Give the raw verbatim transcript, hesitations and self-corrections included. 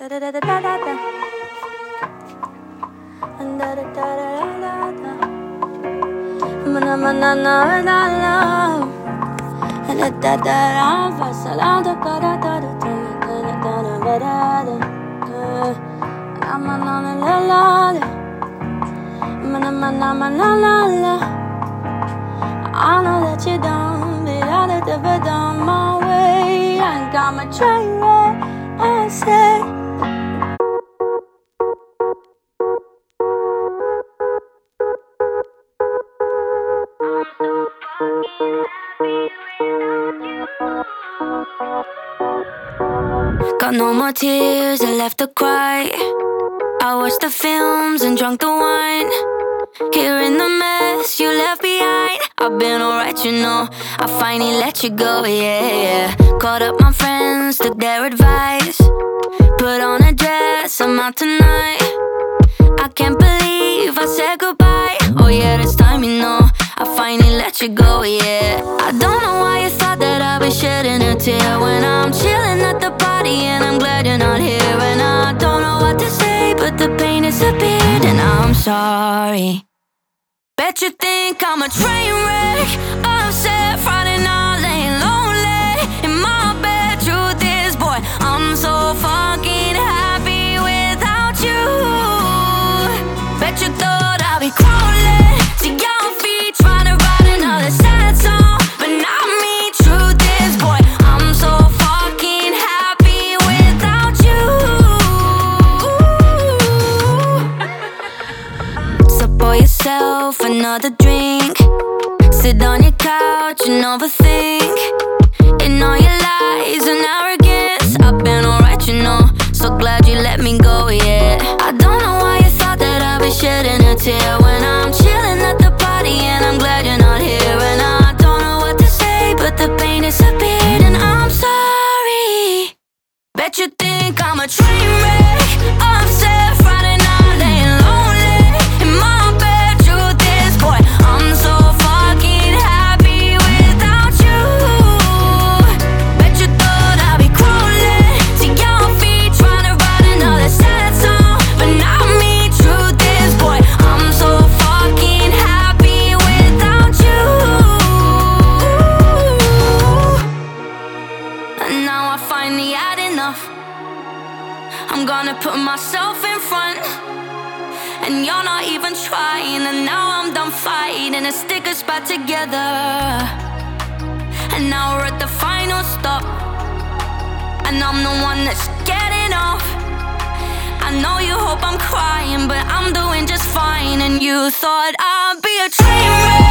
Da da da da da da da. Da da da da da da. Na na na na na na. Da da da da. Pasa la da da da da da da da da da da. Na na na na la la. Na na na na na la la. I know that you're done, but I let the bed on my way. I got my train wreck, I say. Got no more tears left to cry. I watched the films and drunk the wine. Here in the mess you left behind. I've been alright, you know. I finally let you go, yeah, yeah. Called up my friends, took their advice. Put on a dress, I'm out tonight. I can't believe I said goodbye. Oh yeah, this time, you know. I finally let you go, yeah. I don't know why you thought that I'd be shedding a tear when I'm chilling at the party and I'm glad you're not here. And I don't know what to say, but the pain disappeared and I'm sorry. Bet you think I'm a train wreck, upset Friday night, laying lonely in my bed. Truth is, boy, I'm so fucking happy without you. Bet you thought I'd be crawling to your feet, trying to write another sad song, but not me. Truth is, boy, I'm so fucking happy without you. So pour yourself another drink, sit on your couch and overthink. In all your lies and arrogance, I've been alright, you know. So glad you let me go, yeah. I don't know why you thought that I'd be shedding a tear when I'm chilling at the party and I'm glad you're not here. And I don't know what to say, but the pain disappeared and I'm sorry. Bet you think I'm a train wreck, upset Friday night, laying lonely in my bed. Truth is, boy, I'm so fucking happy without you. Bet you thought I'd be crawling to your feet, trying to write another sad song, but not me. Truth is, boy, I'm so fucking happy without you. And now I finally had enough. I'm gonna put myself in front, and you're not even trying. And now I'm done fighting and stick us back together. And now we're at the final stop, and I'm the one that's getting off. I know you hope I'm crying, but I'm doing just fine. And you thought I'd be a train wreck,